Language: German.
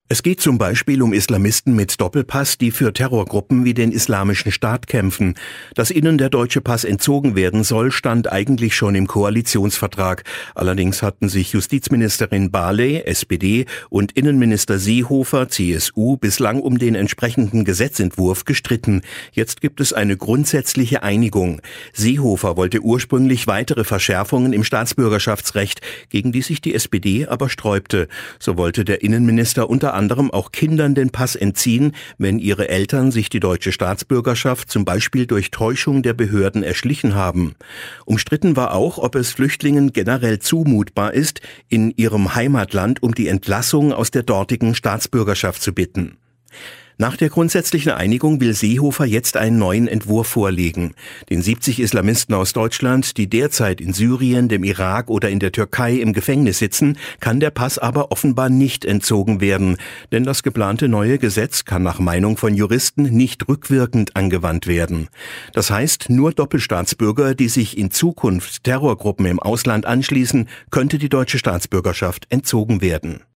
Es geht zum Beispiel um Islamisten mit Doppelpass, die für Terrorgruppen wie den Islamischen Staat kämpfen. Dass ihnen der deutsche Pass entzogen werden soll, stand eigentlich schon im Koalitionsvertrag. Allerdings hatten sich Justizministerin Barley, SPD, und Innenminister Seehofer, CSU, bislang um den entsprechenden Gesetzentwurf gestritten. Jetzt gibt es eine grundsätzliche Einigung. Seehofer wollte ursprünglich weitere Verschärfungen im Staatsbürgerschaftsrecht, gegen die sich die SPD aber sträubte. So wollte der Innenminister unter anderem auch Kindern den Pass entziehen, wenn ihre Eltern sich die deutsche Staatsbürgerschaft zum Beispiel durch Täuschung der Behörden erschlichen haben. Umstritten war auch, ob es Flüchtlingen generell zumutbar ist, in ihrem Heimatland um die Entlassung aus der dortigen Staatsbürgerschaft zu bitten. Nach der grundsätzlichen Einigung will Seehofer jetzt einen neuen Entwurf vorlegen. Den 70 Islamisten aus Deutschland, die derzeit in Syrien, dem Irak oder in der Türkei im Gefängnis sitzen, kann der Pass aber offenbar nicht entzogen werden. Denn das geplante neue Gesetz kann nach Meinung von Juristen nicht rückwirkend angewandt werden. Das heißt, nur Doppelstaatsbürger, die sich in Zukunft Terrorgruppen im Ausland anschließen, könnte die deutsche Staatsbürgerschaft entzogen werden.